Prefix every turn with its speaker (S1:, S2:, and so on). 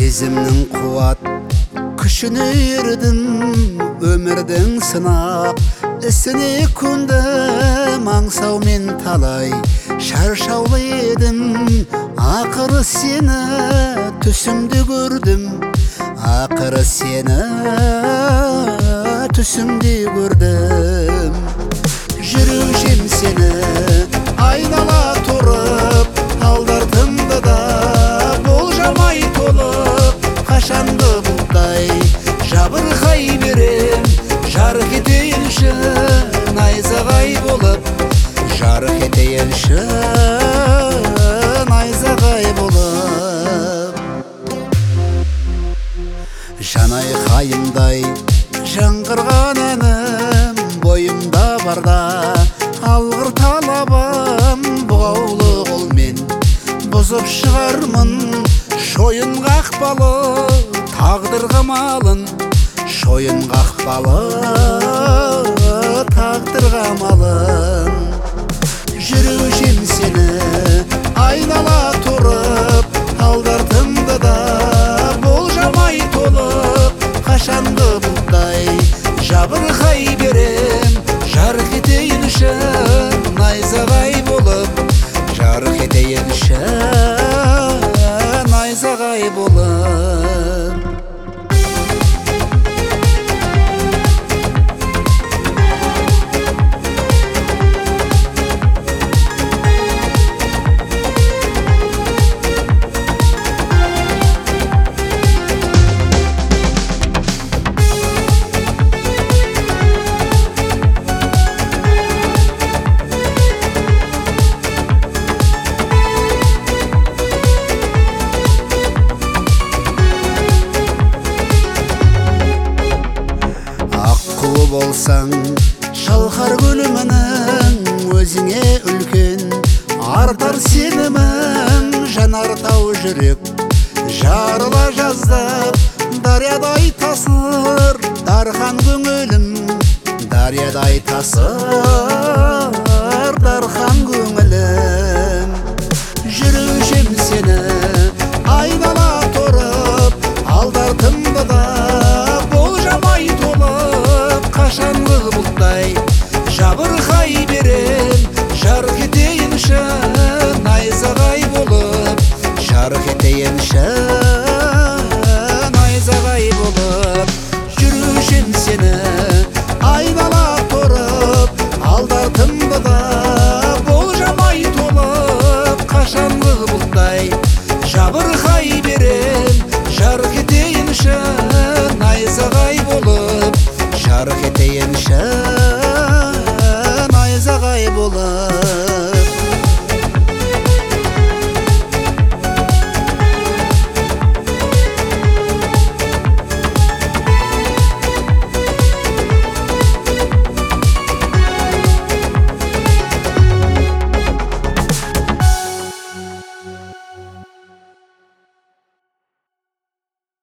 S1: Сезімнің қуат күшіне ердім, өмірдің сынақ ісіне көндім. Аңсаумен талай шаршаулы едім, ақыры сені түсімде көрдім. Ақыры сені түсімде көрдім. Жүрушем сені айнала тұрып, алдартымды да болжамай толып. Қашанды бұлттай жабырқай берем, жарық етейінші найзағай болып. Жарық етейінші найзағай болып. Жанай қайымдай жаңғырған әнім бойымда барда, алғыр талабым бұғаулы қолмен бұзып шығармын. Шойын қақпалы тағдыр қамалын, шойын қақпалы тағдыр қамалын. Жүрушем сені айнала тұрып, алдартымды да болжамай толып. Қашанды бұлттай жабырқай берем, жарық етейінші найзағай болып. Жарық етейінші найзағай болып. Болсаң шалқар көлімінің, өзіңе үлкен артар сенімім. Жанартау жүрек жарыла жаздап, дариядай тасыр дархан көңілім. Дариядай тасыр дархан көңілім. Жүрушем сені айнала тұрып, алдартымды да болжамай толып. Қашанғы бұлттай жабырқай берем, жарық етейінші найзағай болып. Жарық етейінші найзағай болып. Жүрушем сені